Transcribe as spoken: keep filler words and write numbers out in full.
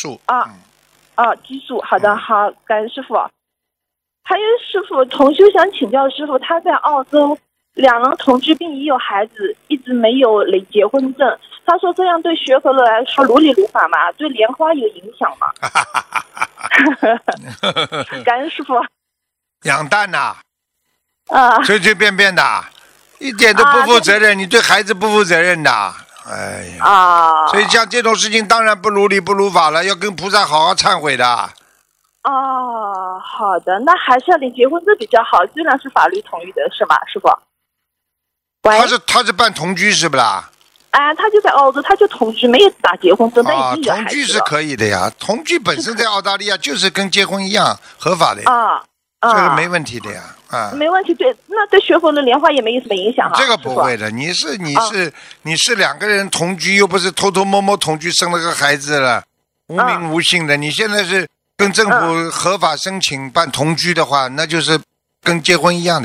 数啊。 嗯啊，基数，好的，好，感恩师傅。还有师傅，同修想请教师傅，他在澳洲两人同居并已有孩子，一直没有领结婚证。他说这样对学佛的来说如理如法嘛，对莲花有影响吗？感恩师傅。 养蛋呐、 啊， 随随便便的，一点都不负责任，你对孩子不负责任的。哎呀， 啊， 所以像这种事情当然不如理不如法了，要跟菩萨好好忏悔的。 哦，好的，那还是要领结婚证比较好，虽然是法律同意的，是吗，师傅？喂， 他是他是办同居是不啦？ 啊，他就在澳洲，他就同居，没有打结婚证，但啊， 已经有孩子了。 同居是可以的呀，同居本身在澳大利亚就是跟结婚一样合法的呀， 啊这啊， 个没问题的呀，啊。 没问题，对，那对学佛的莲花也没有什么影响啊。 这个不会的，你是你是、你是两个人同居，又不是偷偷摸摸同居生了个孩子了，无名无姓的。你现在是跟政府合法申请办同居的话，那就是跟结婚一样的。